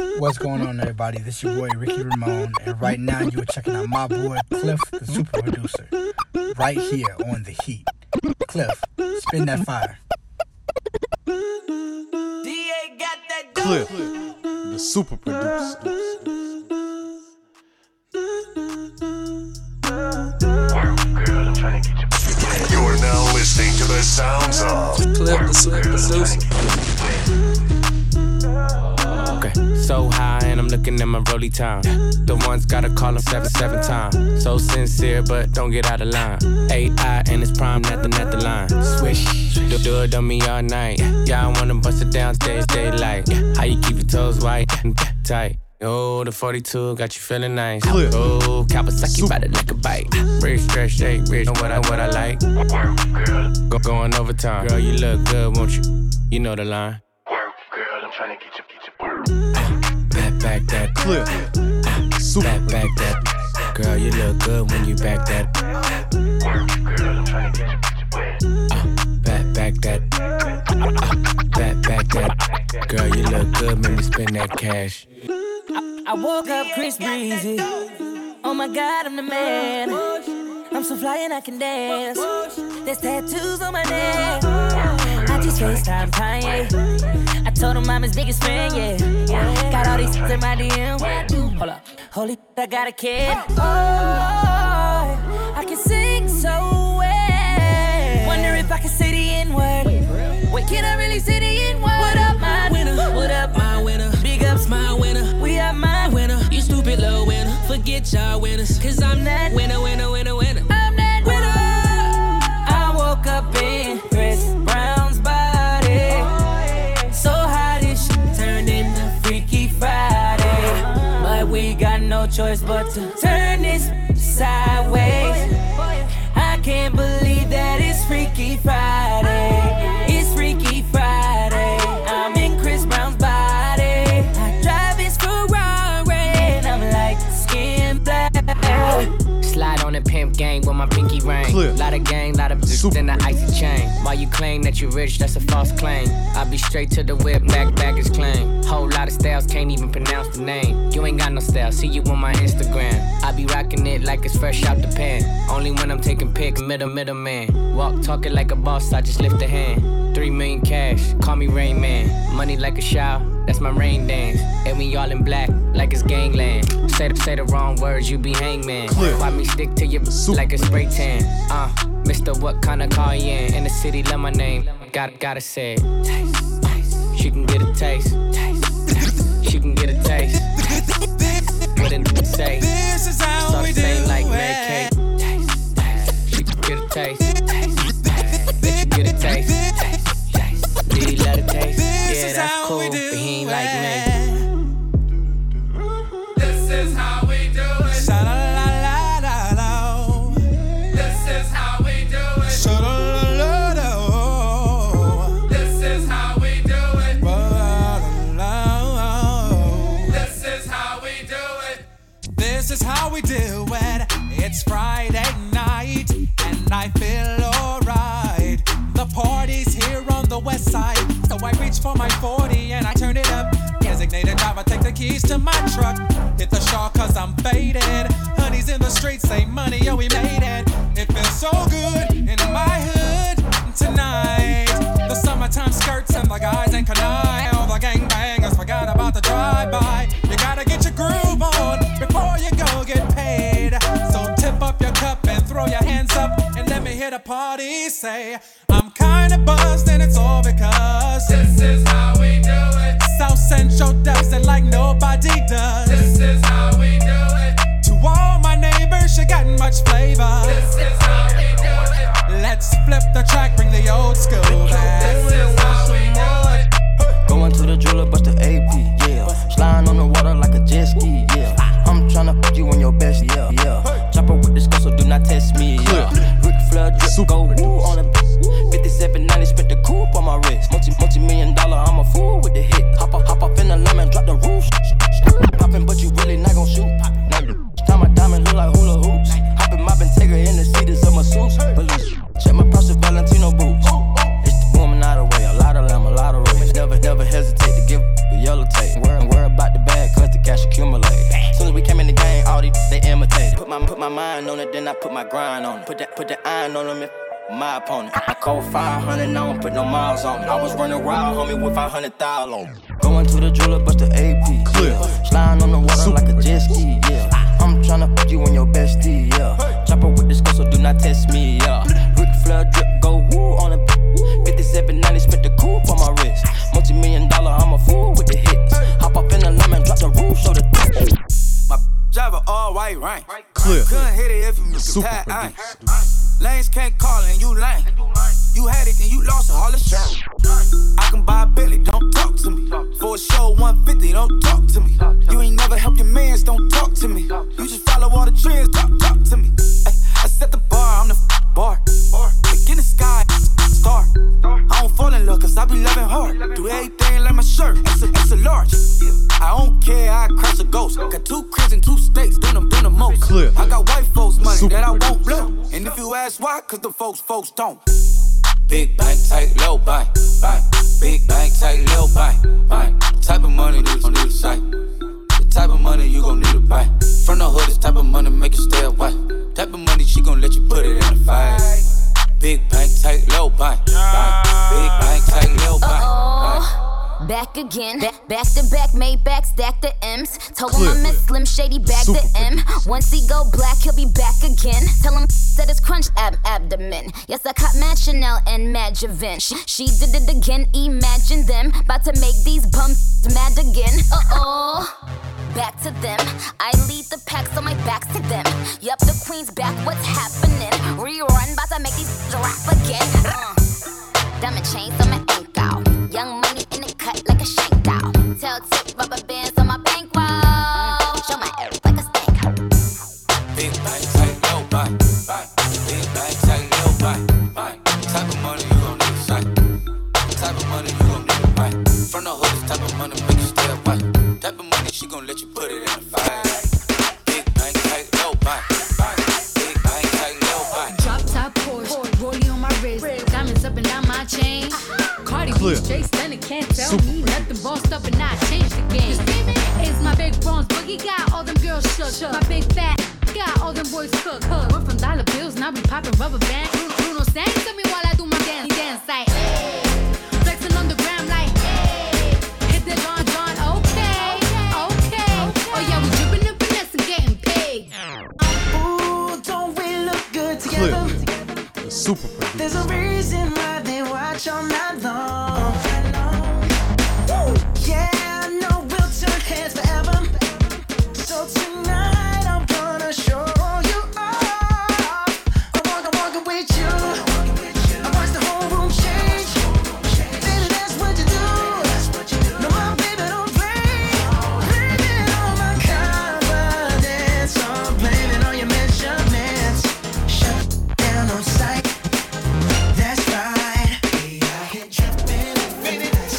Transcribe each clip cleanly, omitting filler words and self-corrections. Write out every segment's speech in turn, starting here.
What's going on, everybody? This is your boy Ricky Ramone, and right now you are checking out my boy Cliff, the super producer, right here on The Heat. Cliff, spin that fire. Cliff, the super producer. You're now listening to the sounds of Cliff, the super producer. Okay, so high and I'm looking at my rollie time. The ones gotta call him seven times. So sincere, but don't get out of line. AI and it's prime, nothing at the line. Swish, do it on me all night. Yeah, I wanna bust it down, stay daylight. How you keep your toes white and tight? Oh, the 42 got you feeling nice. Cliff. Oh, Kawasaki ride it like a bike. Rich, stretch, shake, rich, know what I like. Going overtime. Girl, you look good, won't you? You know the line. work, girl. I'm trying to get you work. Back that. Cliff, super Back that. Girl, you look good when you back that. Work, girl. I'm trying to get you wet. Back that. Back that. Girl, you look good, make me spend that cash. I woke up Chris Breezy. Oh my God, I'm the man. I'm so fly and I can dance. There's tattoos on my neck. I just FaceTime Kanye. I told him I'm his biggest fan, yeah. Got all these in my DM. Hold up, holy, I got a kid. Oh, I can sing so well. Wonder if I can say the N-word. Wait, can I really say the N-word? What up, my winner? What up, my winner? Big ups, my winner. We are my winner. You stupid little winner. Forget y'all winners. Cause I'm that winner. I'm that winner. I woke up in Chris Brown's body. So how this shit turned into Freaky Friday. But we got no choice but to turn this sideways. I can't believe that it's Freaky Friday. It's Freaky Friday. I'm in Chris Brown's body. I drive his Ferrari and I'm like skin black. Slide on the pimp gang with my pinky ring. Cliff. Lot of gang, lot of bitch, then the icy chain. While you claim that you rich, that's a false claim. I be straight to the whip, baggage claim. Whole lot of styles, can't even pronounce the name. You ain't got no style, see you on my Instagram. I be rocking it like it's fresh out the pan. Only when I'm taking pics, middleman. Walk talking like a boss, I just lift a hand. 3 million cash, call me Rain Man. Money like a shower, that's my rain dance. And we all in black, like it's gangland. Say the wrong words, you be hangman. Cliff. Why me stick to your like a spray tan? Mister, what kind of car you in the city, love my name. Gotta say it. Taste. She can get a taste. She can get a taste. What it say? This is how we do same like it. Mary Kate. She can get a taste. She can get a taste. Did he let it taste? This Yeah, is that's how cool, we but do he ain't it. like me. This is how we do it. Sha-la-la-la-la-la. This is how we do it. Sha-la-la-la-la. This is how we do it. Ba-la-la-la. This is how we do it. This is how we do it. It's Friday night, and I feel alright. The party's here on the west side, so I reach for my 40 and I turn it up. Designated driver, take the keys to my truck. Hit the shawl cause I'm faded. Honey's in the streets, say money, yo, we made it. It feels so good in my hood tonight. The summertime skirts and the guys ain't canine. All the gangbangers forgot about the drive-by. You gotta get your groove on before you go get paid. So tip up your cup and throw your hands up and let me hear the party say, I'm kinda buzzed and it's all because This is how we do it. South Central does it like nobody does. This is how we do it. To all my neighbors, you got much flavor. This is how we do it. Let's flip the track, bring the old school back. This is how we do it. Going to the jeweler, bust the AP, yeah. Sliding on the water like a jet ski, yeah. I'm tryna put you on your best, yeah. Chopper with this girl, so do not test me, yeah. Ric Flair drip, go woo on the 5790, spent the coupe on my wrist. Multi-million I put my grind on it. Put the iron on them, my opponent. I call 500, I don't put no miles on it. I was running wild, homie, with 500,000 on it. Going to the jeweler, bust the AP, Clear. Yeah. Sliding on the water Super like a jet ski, yeah. I'm tryna put you and your bestie, yeah. Chopper with this gun, so do not test me, yeah. Ric Flair drip, go woo on the 5790, spent the coupe on my wrist. Multi-million-dollar, I'm a fool with the hits. Hop up in the lemon, drop the roof, show the my driver all white rain. Clear. Couldn't hit it if you Super had iron. producer. Lanes can't call and you lame. You had it, then you lost it, all the shit. I can buy a Billy, don't talk to me. For a show 150, don't talk to me. You ain't never help your mans, don't talk to me. You just follow all the trends, talk to me. I set the bar, I'm the bar. Like in the sky, star. I don't fall in love, cause I be loving hard. Do everything like my shirt, it's a large. I don't care, I crash a ghost. Got 2 cribs and 2 states, doing the most. Clear. I got white folks money Super that I won't producer. blow. And if you ask why, cause the folks don't. Big bank, tight, low bank. Big bank, tight, low bank. Type of money niggas gon' need a sight. The type of money you gon' need to buy. From the hood, this type of money make you stay away. Type of money she gon' let you put it in the fight. Big bank, tight, low bank. Big bank, tight, low bank. Back again, back to back, made back, stack the M's. Told him Clear. I miss Slim Shady, bag Super the M. Once he go black, he'll be back again. Tell him that it's crunch abdomen. Yes, I caught Mad Chanel and Mad Javin. She did it again, imagine them. About to make these bums mad again. Back to them. I lead the pack, so my back's to them. Yup, the queen's back, what's happening? Rerun, about to make these rap again. Diamond chains on my ankle. Young money in the cut like a shank out. Tell tip rubber bands on my bankroll. Show my ass like a stank. Big bank, tight, low bank. Big bank, tight, low bank. Type of money you gon' need a sight. Type of money you gon' need to buy. From the hood, this type of money make you stay away. Type of money she gon' let you put it in the fight. Big bank, tight, low bank. Big bank, tight, low bank. Drop top Porsche, rollie on my wrist, diamonds up and down my chain. Cardi B straight stunning, can't tell me nothing. Bossed up and I changed the game. It's my big bronze boogie, got all them girls shook. My big fat got all them boys cooked. Went from dollar bills, now we popping rubber band. Bruno sang to me while I do my dance like flexing on the gram like hit the John, okay. Oh yeah, we dripping and finesse and getting paid. Ooh, don't we look good together? Clear. The super producer. There's a reason why they watch all night long. Yeah, I know we'll turn heads forever. So tonight I'm gonna show you off. I'm walking with you. I watch the whole room change. Baby, that's what you do. No, my baby don't play. Blaming on my confidence. I'm blaming on your measurements. Shut down on sight. That's right. I hit dripping infinity.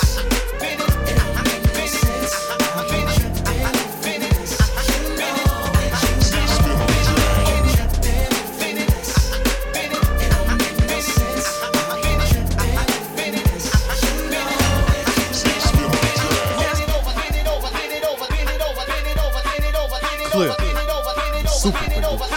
Clear. The super producer.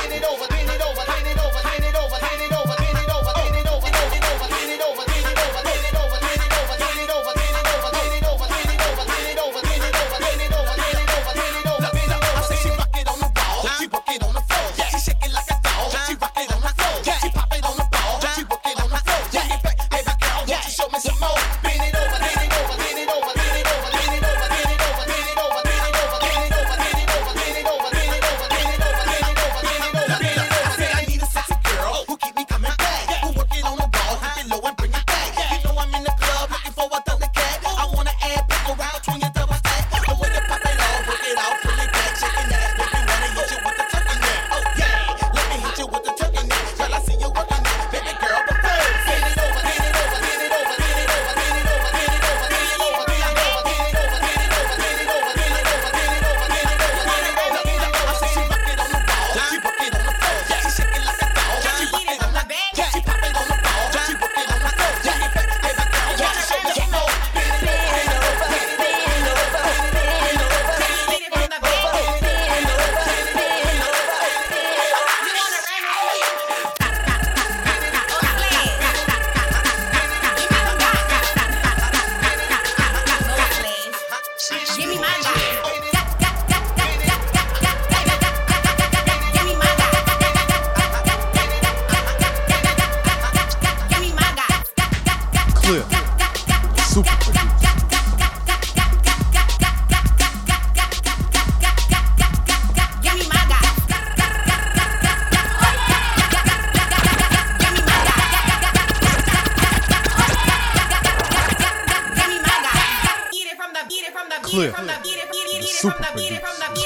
Cliff, the super producer.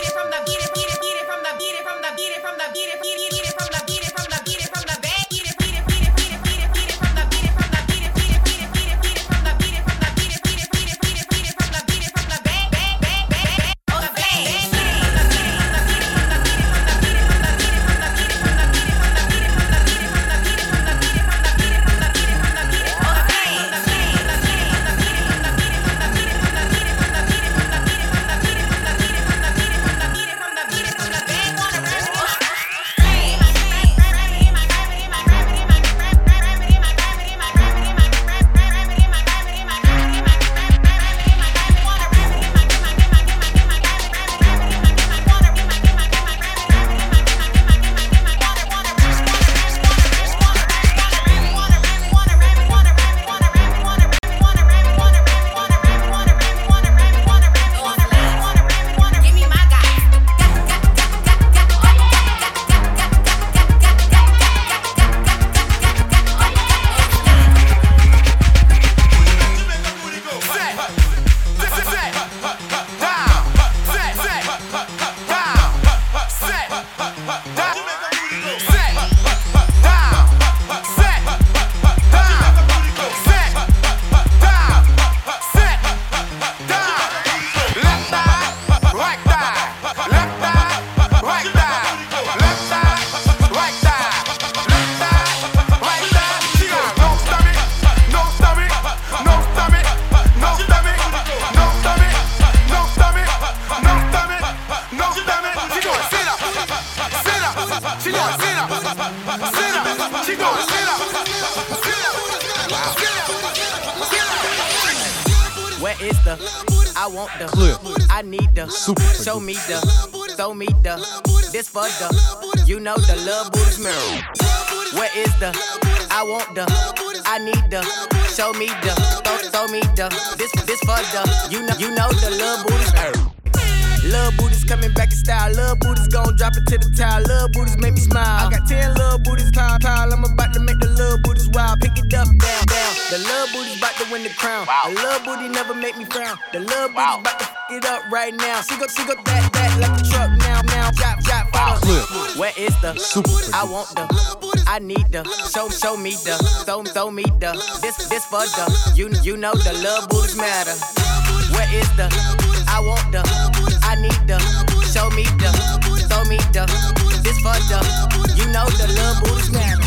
Where is the? I want the. Clip. I need the. Super Show me the. Throw me the. This for the. You know the love booty's mirror. Where is the? I want the. I need the. Show me the. Throw me the. This for the. You know the love booty's mirror. Love booties coming back in style. Love booties gon' drop it to the towel. Love booties make me smile. I got 10 love booties pile. I'm about to make the love booties wild. Pick it up, down. The love booties about to win the crown. The love booty never make me frown. The love booties about to f it up right now. She go that like a truck now. Drop, Clip. Where is the? Super I want the. I need the. Show me the. Throw me the. This for the. You know the love booties matter. Where is the? I want the. I need the. Show me the. Throw me the. This for the. You know the love booties matter.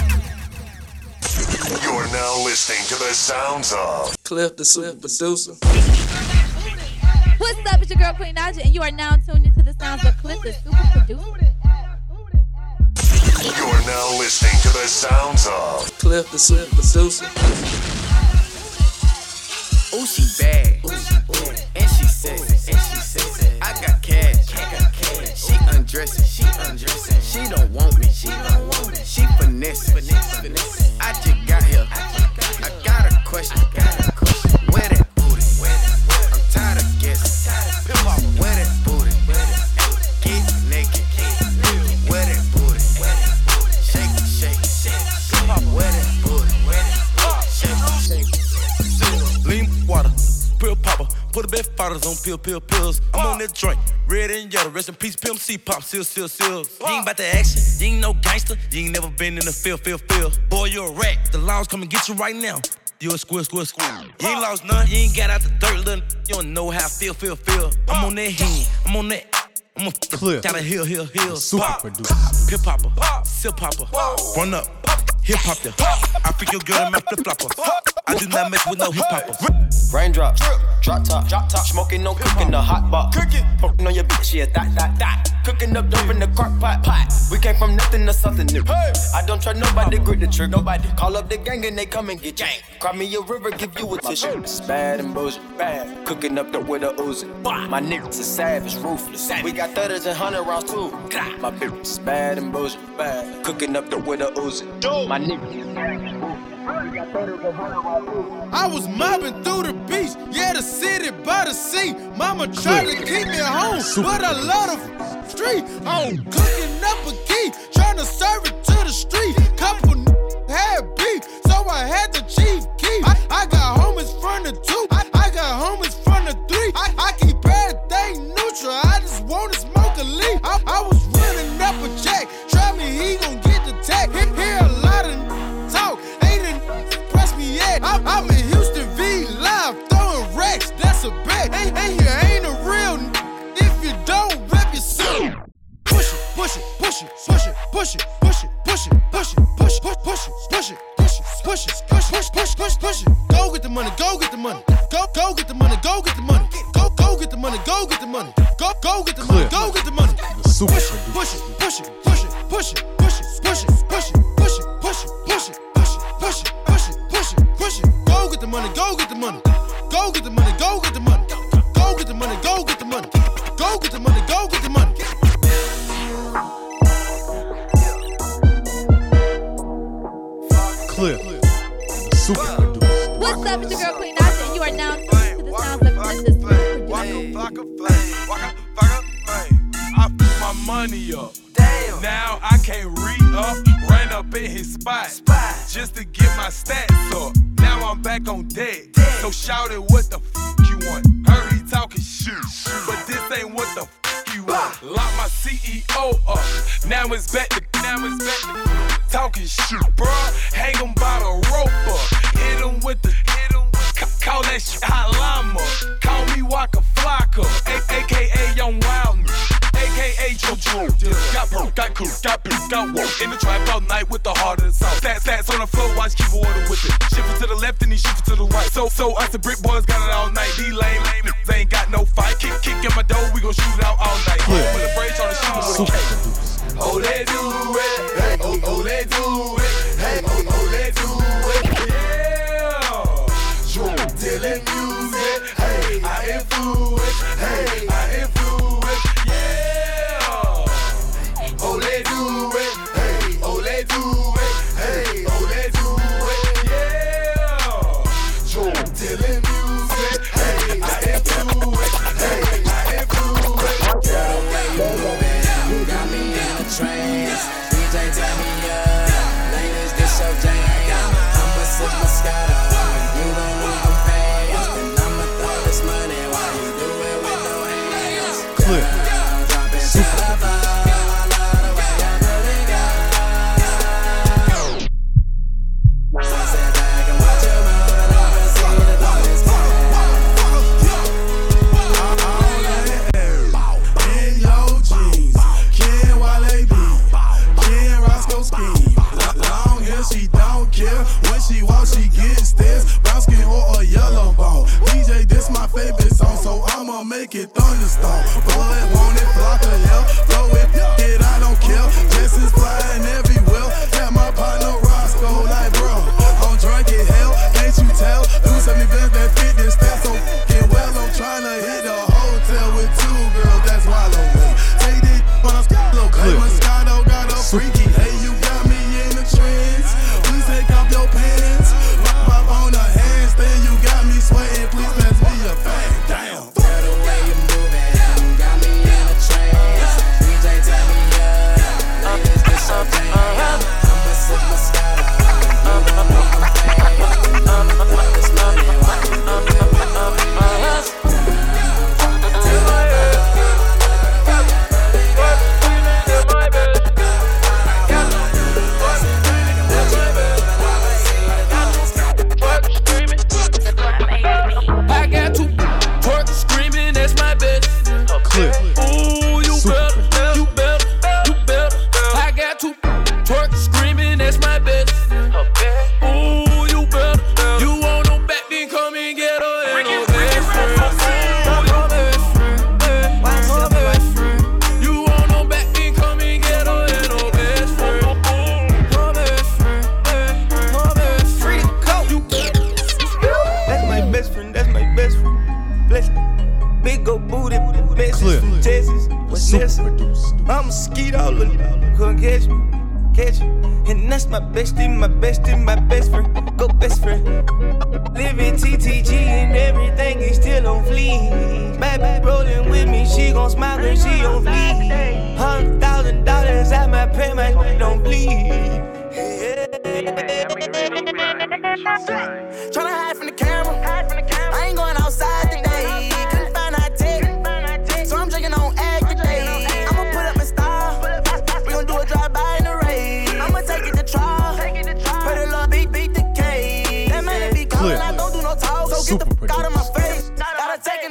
You're now listening to the sounds of Cliff, the super producer. What's up? It's your girl Queen Naja, and you are now tuned into the sounds of Cliff, the super producer. You're now listening to the sounds of Cliff, the super producer. Ooh, she bad. And she sexy. I got cash. She undressing. She don't want me. She finessing. I just got here. I got a question. Where that booty? I'm tired of guessing. Where that booty? Get naked. Where that booty? Shake it. Where that booty? Shake it. Lean water, pill popper. Put a bit fathers on pills. I'm on that joint, red and yellow. Rest in peace, Pimp C, pop, seals. You ain't about the action, you ain't no gangster. You ain't never been in the field. Boy, you're a rat, the laws come and get you right now. You a squirrel. You ain't lost none, you ain't got out the dirt, little. You don't know how I feel. I'm on that hand, I'm on that. I'm a Clip. Gotta hill. Super Pop. producer. Pill popper, seal popper, run up, hip hop there. I freak your girl in my flip flopper. I do not mess with no hip hopper. Raindrop, drop top, smoking, no cooking, the hot box. Fucking on your bitch, yeah, that. Cooking up dope in the crock pot. We came from nothing to something new. I don't try nobody, grip the trick. Nobody call up the gang and they come and get you. Cry me a river, give you a tissue. It's bad and bullshit, bad. Cooking up dope with a Uzi. My niggas are savage, ruthless. We got 30s and 100 rounds too. My bitch is bad and bullshit, bad. Cooking up dope with a Uzi. My niggas. I was mobbing through the beach, yeah, the city by the sea. Mama tried to keep me home, but I love the street. I'm cooking up a key, trying to serve it to the street. Couple had beef, so I had the chief key. I got homies from the 2, I got homies from the 3. I can And you ain't a real if you don't rep yourself. Push it, push it, push it, push it, push it, push it, push it, push it, push it, push it, push it, push it, push it, push it, push, push, push it. Go get the money, go get the money. Go get the money, go get the money. Go get the money, go get the money. Go get the money, go get the money. Push it, push it, push it, push it, push it, push it, push it, push it, push it, push it, push it, push it, push it, push it, push it, push it. Go get the money, go get the money. Go get the money, go get the money. Go get the money, go get the money. Go get the money, go get the money. Cliff, the super producer. What's up, it's your girl Queen Naja, and you are now tuned to the sounds of Cliff, the super producer. I put my money up. Damn. Now I can't re-up, ran up in his spot just to get my stats up. Now I'm back on deck. So shout it, what the f you want? Heard he talking shit, but this ain't what the f you want. Lock my CEO up. Now it's back to talking shit, bruh. Hang him by the rope up. Hit him with the call that shit hot llama. Call me Waka Flocka, aka Young Wildness, aka JoJo. Got pro, got cool, got beat, got woke. In the trap all night with the heart of the south. Stats on the floor, watch keep order with it. Shift to the left and he shift to the right. So us the brick boys got it all night. These lame they ain't got no fight. Kick in my door, we gon' shoot it out all night. Put a brace on the shooter with a cake. Oh, they do it. Hey, oh, they do it. Hey, oh, they do it. Yeah. Drunk dealing music. Hey, I influence. Hey, I influence. Yeah. Oh, they do it. Hey, oh, they do it. Hey, oh, they do it. Yeah. Drunk dealing music. Hey, I influence. Hey, I influence. Girl, the way you moving, you got me in a trance. DJ, tell me up. Ladies, this your jam. I'ma sip my Moscato. You gon' move them fast. And I'ma throw this money while you do it with no hands. Cliff, drop it super producer. She don't care when she walks, she gets this brown skin or a yellow ball. DJ, this my favorite song, so I'ma make it thunderstorm. Boy, want it, flock of hell, throw it, I don't care. Jess's flying everywhere. Got my partner Roscoe, like bro, I'm drunk as hell, can't you tell? Do some events that fit this stat so f***ing well. I'm trying to hit a hotel with two girls, that's wild away. Take this on a low, hey, Moscato got a freaky. Hey, you got me in the trance. Please take off your pants. Pop on the handstand, you got me sweating. Please pass me a fag. Damn. Girl, the way you moving, you got me in a trance. DJ, tell me up. Ladies, this your jam. I'ma sip my Moscato. You gon' move them fast. I'ma throw this money while you do it with no hands. I got to twerk screaming, that's my best. Cliff, Ooh, you super better, you better, you better. I got to twerk screaming, that's my best. Ooh, you better. You want no back, then come and get her. And her best friend. Your best friend. My best friend. You want no back, then come and get her. And her best friend. Your best friend. Your best friend. Free to go. That's my best friend, that's my best friend. Bless big old booty, message Cliff, from Texas. What's super this? producer. I'm a skeeto, couldn't catch me. And that's my bestie, my bestie, my best friend. Go best friend. Living TTG and everything is still on fleek. Baby rolling with me, she gon' smile when she on fleek. $100,000 at my pay, my don't bleed. Tryna hide from the camera. I ain't going outside today. Couldn't find our tech. So I'm drinking on egg today. I'ma put up my style. We gon' do a drive-by in the rain. I'ma take it to trial. Pray the Lord beat the cake. That man be calling, I don't do no talk. So get the f*** out of my face. Gotta take in the chopper.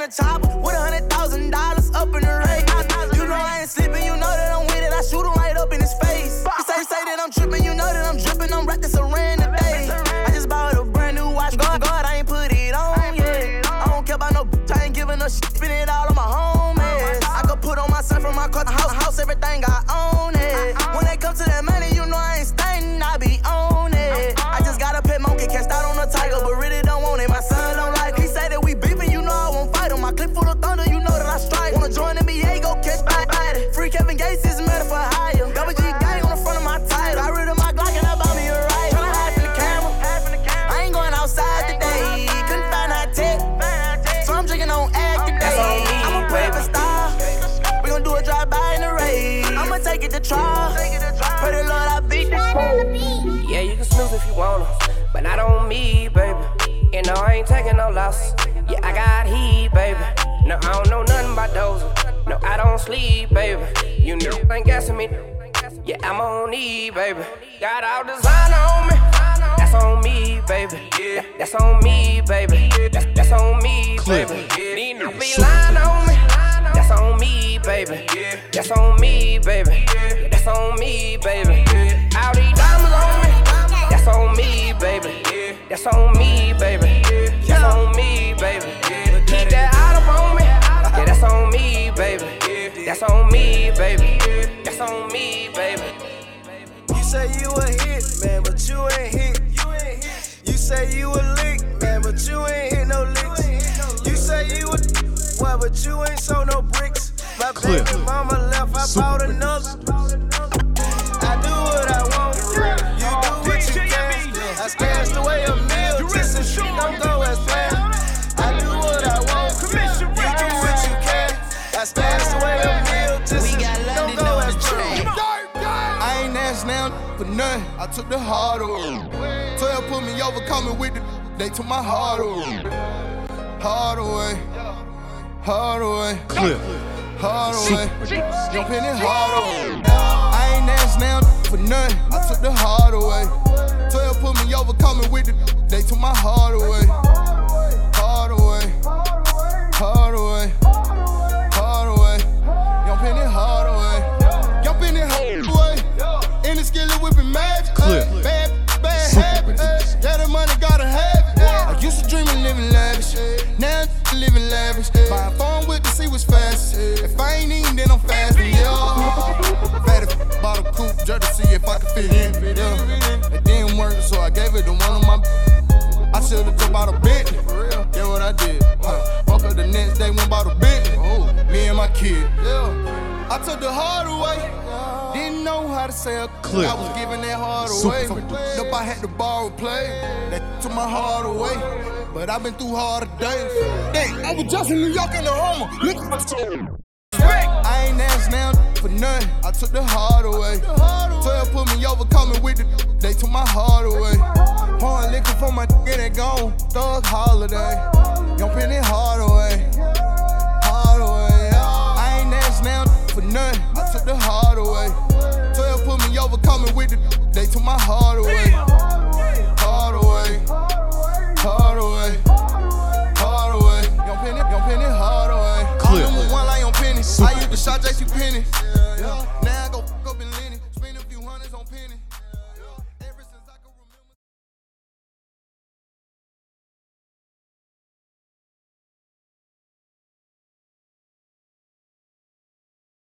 with $100,000 up in the race. You know I ain't sleeping, you know that I'm with it. I shoot him right up in his face. You say that I'm tripping, you know that I'm dripping. I'm rapping Saran today. I just bought a brand new watch. God, I ain't put it on yet. I don't care about no bitch, I ain't giving no shit. Spend it all on my homies. I could put on my son from my car, house, everything I own it. When they come to that money, you know I ain't staying, I be on it. I just got a pet monkey, cashed out on a tiger, but really don't want it. My son don't like it. He say that we beefing, you know I won't fight him. My clip full of thunder, you know that I strike. Wanna join NBA, go catch body. Free Kevin Gates is murder for hire. Double G gang on the front of my title. Got rid of my Glock and I bought me a rifle. Tryna hide from the camera. I ain't going outside today. Couldn't find that tech, so I'm drinking on egg today. I'ma put up a star. We gon' do a drive-by in the raid. I'ma take it to trial. Pray the Lord I beat this. Yeah, you can snooze if you wanna, but not on me, baby. You know I ain't taking no losses. Yeah, I got heat, baby. No, I don't know nothing about those. No, I don't sleep, baby. You know ain't guessing me. Yeah, I'm on E, baby. Got all designer on me. That's on me, baby. Yeah, that's on me, baby. That's on me, baby. Need to be lying on me. That's on me, baby. That's on me, baby. That's on me, baby. All these diamonds on me. That's on me, baby. That's on me, baby. That's on me, baby. Keep that out up on me. Yeah, that's on me, baby. That's on me, baby. That's on me, baby. You say you a hit, man, but you ain't hit. You say you a lick, man, but you ain't hit no licks. You say you a what, but you ain't sold no bricks. My baby mama left, I bought another. I do what I want, you do what you can. I stashed away a meal just so shit don't go as planned. I do what I want, you do what you can. I stashed away a meal just so shit don't go as planned. I ain't asked now for nothing. I took the hard away. 12 put me over, coming with the. They took my heart away. Hard away. Hard away. Hard away. Young Penny hard away. I ain't asked now for nothing. I took the hard away. 12 put me over, coming with the. They took my heart away. Hard away. Hard away. Hard away. Young Penny hard away. Young Penny hard away. In the skillet whipping magic. Bad habits. Yeah, the money gotta have it. I used to dream of living lavish. Now I'm living lavish. Buying phone with to see what's fast. If I ain't eating, then I'm fasting. Yeah. Fatty bought a coupe just to see if I could fit in. Yeah. It didn't work, so I gave it to one of my. I should've just bought a Bentley. Yeah, what I did. Woke up the next day, went bought a Bentley. Me and my kid. Yeah. I took the hard away. Didn't know how to say a clip. I was giving that hard away. Nope, I had to borrow a play. That took my heart away. But I've been through harder days. Dang, I was just in New York in the Homer. I ain't asked now for nothing. I took the hard away. 12 put me over, coming with the. They took my heart away. Pouring liquor for my get it gone. Thug holiday. Young Penny hard away. Hard away. I ain't asked now for nothing. I took the hard away. 12 put me over, coming with the. They took my heart away. Hard away. Hard away. Hard away. Young Penny hard away. I'm number one like Young Penny. I used to shot JC Penny. Now I go